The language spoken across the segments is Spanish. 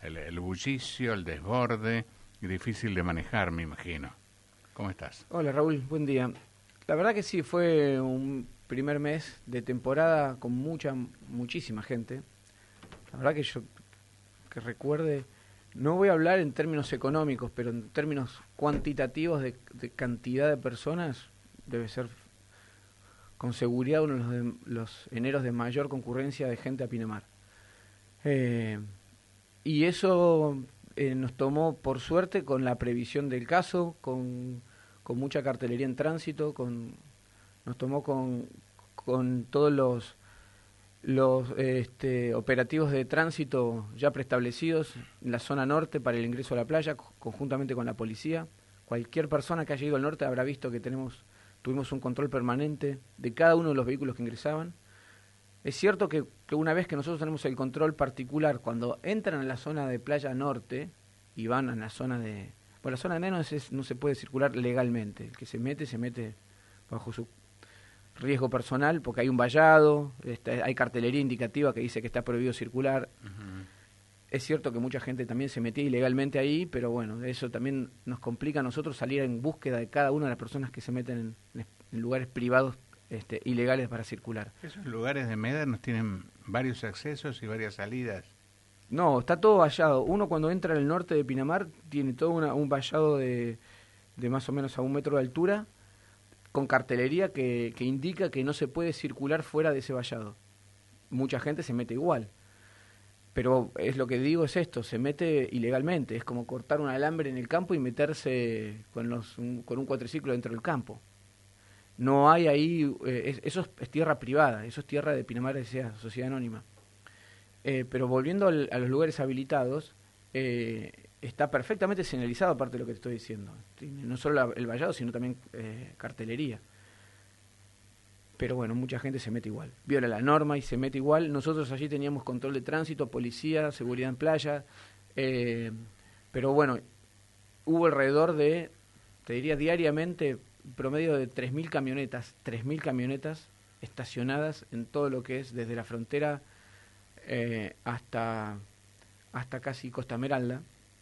el bullicio, el desborde, y difícil de manejar, me imagino. ¿Cómo estás? Hola Raúl, buen día. La verdad que sí, fue un primer mes de temporada con muchísima gente. La verdad que yo, que recuerde, no voy a hablar en términos económicos, pero en términos cuantitativos de cantidad de personas, debe ser con seguridad uno de los eneros de mayor concurrencia de gente a Pinamar. Eh, y eso nos tomó, por suerte, con la previsión del caso, con mucha cartelería en tránsito, nos tomó con todos los operativos de tránsito ya preestablecidos en la zona norte para el ingreso a la playa, conjuntamente con la policía. Cualquier persona que haya ido al norte habrá visto que tuvimos un control permanente de cada uno de los vehículos que ingresaban. Es cierto que una vez que nosotros tenemos el control particular, cuando entran a la zona de playa norte y van a la zona de... Bueno, la zona de menos no se puede circular legalmente. El que se mete bajo su riesgo personal, porque hay un vallado, hay cartelería indicativa que dice que está prohibido circular. Uh-huh. Es cierto que mucha gente también se metía ilegalmente ahí, pero bueno, eso también nos complica a nosotros salir en búsqueda de cada una de las personas que se meten en lugares privados ilegales para circular. Esos lugares de médanos tienen varios accesos y varias salidas. No, está todo vallado. Uno cuando entra al norte de Pinamar tiene todo un vallado de más o menos a 1 metro de altura, con cartelería que indica que no se puede circular fuera de ese vallado. Mucha gente se mete igual. Pero es lo que digo es esto, se mete ilegalmente. Es como cortar un alambre en el campo y meterse con un cuatriciclo dentro del campo. No hay ahí, eso es tierra privada, eso es tierra de Pinamar S.A., Sociedad Anónima. Pero volviendo a los lugares habilitados, está perfectamente señalizado, aparte de lo que te estoy diciendo. No solo el vallado, sino también cartelería. Pero bueno, mucha gente se mete igual. Viola la norma y se mete igual. Nosotros allí teníamos control de tránsito, policía, seguridad en playa. Pero bueno, hubo alrededor de, te diría diariamente, promedio de 3.000 camionetas estacionadas en todo lo que es desde la frontera hasta casi Costa Esmeralda.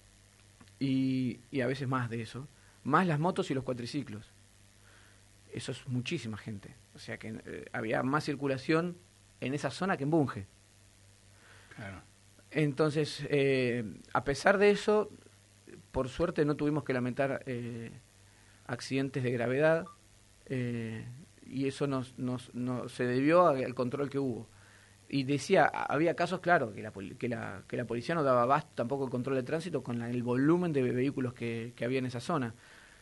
Y a veces más de eso. Más las motos y los cuatriciclos. Eso es muchísima gente. O sea que había más circulación en esa zona que en Bunge. Claro. Entonces, a pesar de eso, por suerte no tuvimos que lamentar accidentes de gravedad, y eso se debió al control que hubo. Y decía, había casos, claro, que la policía no daba abasto tampoco el control de tránsito con el volumen de vehículos que había en esa zona.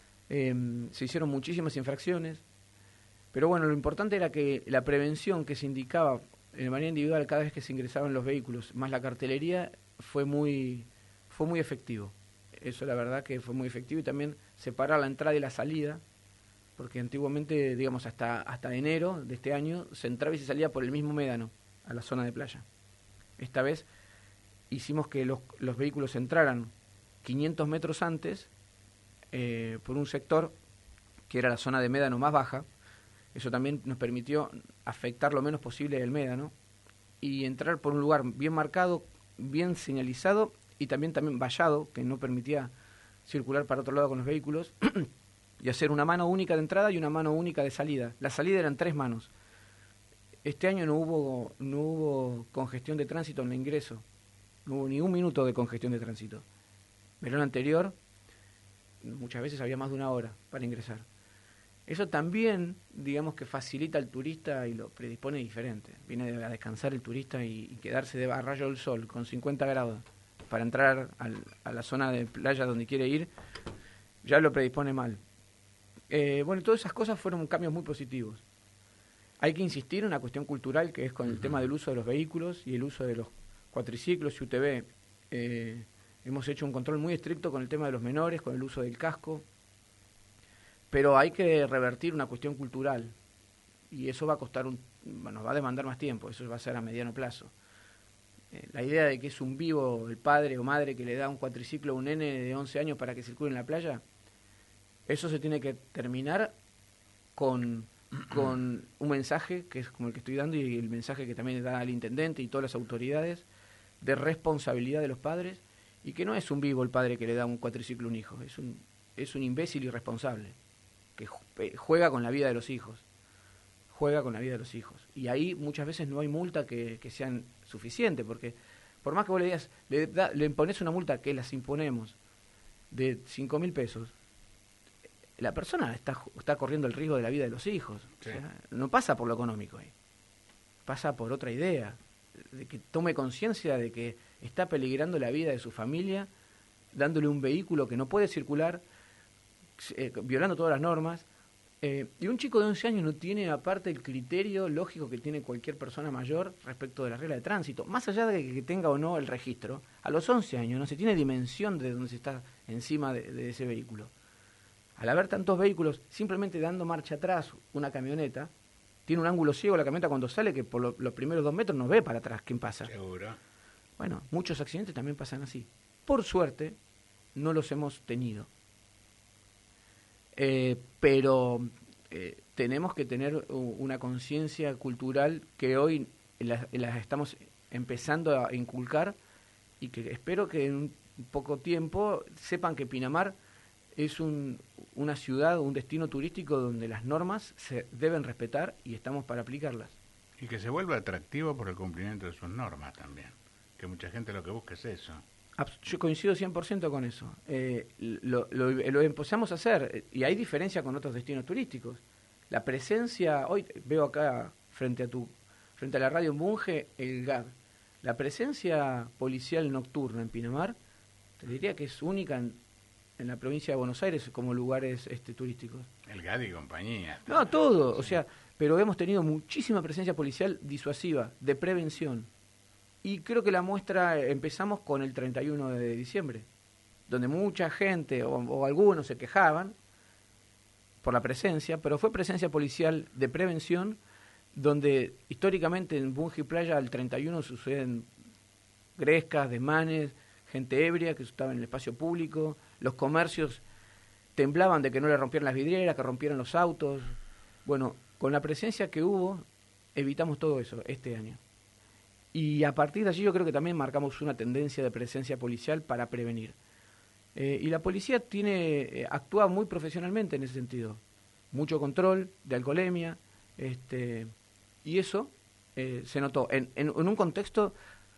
Se hicieron muchísimas infracciones, pero bueno, lo importante era que la prevención que se indicaba de manera individual cada vez que se ingresaban los vehículos, más la cartelería, fue muy efectivo. Eso la verdad que fue muy efectivo, y también separar la entrada y la salida, porque antiguamente, digamos, hasta enero de este año, se entraba y se salía por el mismo médano a la zona de playa. Esta vez hicimos que los vehículos entraran 500 metros antes, por un sector que era la zona de médano más baja. Eso también nos permitió afectar lo menos posible el médano y entrar por un lugar bien marcado, bien señalizado y también vallado, que no permitía circular para otro lado con los vehículos, y hacer una mano única de entrada y una mano única de salida. La salida eran 3 manos. Este año no hubo congestión de tránsito en el ingreso, no hubo ni un minuto de congestión de tránsito. Verano anterior, muchas veces había más de 1 hora para ingresar. Eso también, digamos, que facilita al turista y lo predispone diferente. Viene a descansar el turista y quedarse a rayo del sol con 50 grados para entrar a la zona de playa donde quiere ir, ya lo predispone mal. Bueno, todas esas cosas fueron cambios muy positivos. Hay que insistir en una cuestión cultural, que es con el tema del uso de los vehículos y el uso de los cuatriciclos y UTV. Hemos hecho un control muy estricto con el tema de los menores, con el uso del casco, pero hay que revertir una cuestión cultural, y eso va a costar nos va a demandar más tiempo, eso va a ser a mediano plazo. La idea de que es un vivo el padre o madre que le da un cuatriciclo a un nene de 11 años para que circule en la playa, eso se tiene que terminar con un mensaje que es como el que estoy dando, y el mensaje que también da el intendente y todas las autoridades, de responsabilidad de los padres y que no es un vivo el padre que le da un cuatriciclo a un hijo, es un imbécil irresponsable que juega con la vida de los hijos. Juega con la vida de los hijos. Y ahí muchas veces no hay multa que sean suficiente, porque por más que vos le digas, le imponés una multa que las imponemos de 5.000 pesos, la persona está corriendo el riesgo de la vida de los hijos. Sí. O sea, no pasa por lo económico ahí. Pasa por otra idea, de que tome conciencia de que está peligrando la vida de su familia, dándole un vehículo que no puede circular, violando todas las normas. Y un chico de 11 años no tiene aparte el criterio lógico que tiene cualquier persona mayor respecto de la regla de tránsito. Más allá de que tenga o no el registro, a los 11 años no se tiene dimensión de dónde se está encima de ese vehículo. Al haber tantos vehículos, simplemente dando marcha atrás una camioneta, tiene un ángulo ciego la camioneta cuando sale que por los primeros 2 metros no ve para atrás quién pasa. Seguro. Bueno, muchos accidentes también pasan así. Por suerte, no los hemos tenido. Pero tenemos que tener una conciencia cultural que hoy las estamos empezando a inculcar y que espero que en un poco tiempo sepan que Pinamar es una ciudad, un destino turístico donde las normas se deben respetar y estamos para aplicarlas. Y que se vuelva atractivo por el cumplimiento de sus normas también, que mucha gente lo que busca es eso. Yo coincido 100% con eso. Lo empezamos a hacer, y hay diferencia con otros destinos turísticos. La presencia, hoy veo acá frente a la radio en Bunge, el GAD. La presencia policial nocturna en Pinamar, te diría que es única en la provincia de Buenos Aires como lugares turísticos. El GAD y compañía. No, todo, o sea, pero hemos tenido muchísima presencia policial disuasiva, de prevención. Y creo que la muestra empezamos con el 31 de diciembre, donde mucha gente o algunos se quejaban por la presencia, pero fue presencia policial de prevención, donde históricamente en Bunge y Playa el 31 suceden grescas, desmanes, gente ebria que estaba en el espacio público, los comercios temblaban de que no le rompieran las vidrieras, que rompieran los autos. Bueno, con la presencia que hubo, evitamos todo eso este año. Y a partir de allí yo creo que también marcamos una tendencia de presencia policial para prevenir. Y la policía actúa muy profesionalmente en ese sentido. Mucho control de alcoholemia, y eso se notó en un contexto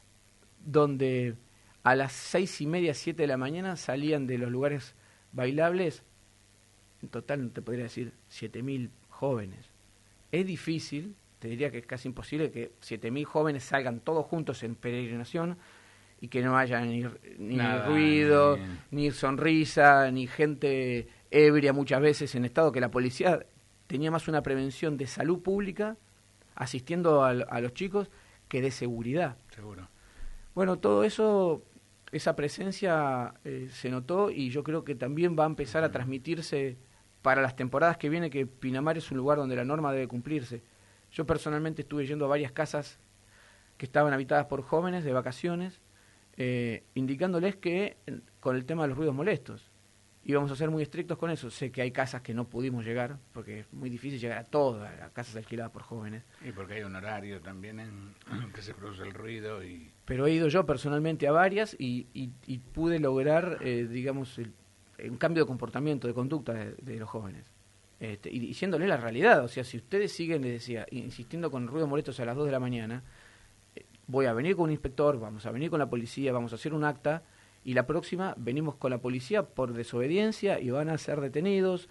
donde a las 6:30, 7 de la mañana salían de los lugares bailables, en total no te podría decir 7.000 jóvenes. Es difícil, te diría que es casi imposible que 7.000 jóvenes salgan todos juntos en peregrinación y que no haya ni ruido, ni sonrisa, ni gente ebria muchas veces en estado, que la policía tenía más una prevención de salud pública asistiendo a los chicos que de seguridad. Seguro. Bueno, todo eso, esa presencia se notó y yo creo que también va a empezar a transmitirse para las temporadas que vienen, que Pinamar es un lugar donde la norma debe cumplirse. Yo personalmente estuve yendo a varias casas que estaban habitadas por jóvenes de vacaciones, indicándoles que con el tema de los ruidos molestos íbamos a ser muy estrictos con eso. Sé que hay casas que no pudimos llegar, porque es muy difícil llegar a todas las casas alquiladas por jóvenes. Y porque hay un horario también en que se produce el ruido. Pero he ido yo personalmente a varias y pude lograr, digamos, un cambio de comportamiento, de conducta de los jóvenes. Y diciéndole la realidad. O sea, si ustedes siguen, les decía, insistiendo con ruidos molestos a las 2 de la mañana, voy a venir con un inspector, vamos a venir con la policía, vamos a hacer un acta, y la próxima venimos con la policía por desobediencia y van a ser detenidos.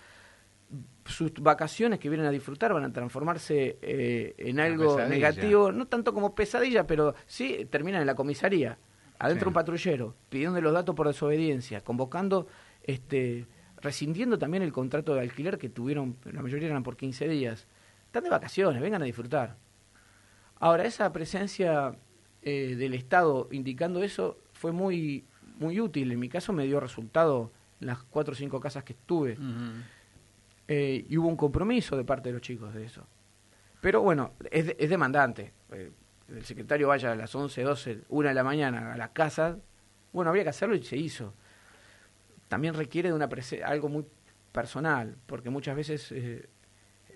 Sus vacaciones que vienen a disfrutar van a transformarse en algo negativo, no tanto como pesadilla, pero sí terminan en la comisaría, adentro un patrullero, pidiendo los datos por desobediencia, convocando, rescindiendo también el contrato de alquiler que tuvieron, la mayoría eran por 15 días. Están de vacaciones, vengan a disfrutar. Ahora, esa presencia del Estado indicando eso fue muy útil. En mi caso me dio resultado en las 4 o 5 casas que estuve. Uh-huh. Y hubo un compromiso de parte de los chicos de eso. Pero bueno, es demandante. El secretario vaya a las 11, 12, 1 de la mañana a la casa. Bueno, había que hacerlo y se hizo. También requiere de algo muy personal, porque muchas veces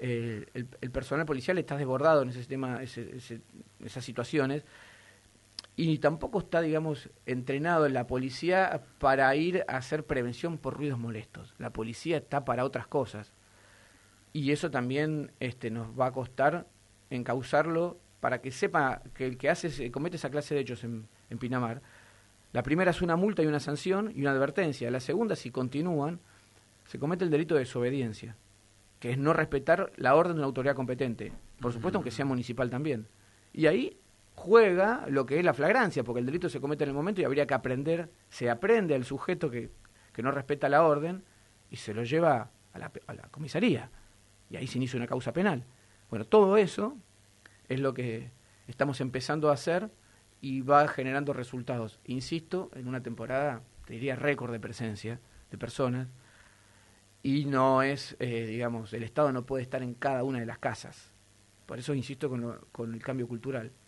el personal policial está desbordado en ese tema, esas situaciones. y tampoco está, digamos, entrenado en la policía para ir a hacer prevención por ruidos molestos. La policía está para otras cosas. Y eso también nos va a costar encauzarlo para que sepa que el que comete esa clase de hechos en Pinamar, la primera es una multa y una sanción y una advertencia. La segunda, si continúan, se comete el delito de desobediencia, que es no respetar la orden de una autoridad competente, por supuesto aunque sea municipal también. Y ahí juega lo que es la flagrancia, porque el delito se comete en el momento y habría que aprender, se aprende al sujeto que no respeta la orden y se lo lleva a la comisaría. Y ahí se inicia una causa penal. Bueno, todo eso es lo que estamos empezando a hacer y va generando resultados. Insisto, en una temporada, te diría, récord de presencia de personas, y no es, digamos, el Estado no puede estar en cada una de las casas. Por eso insisto con el cambio cultural.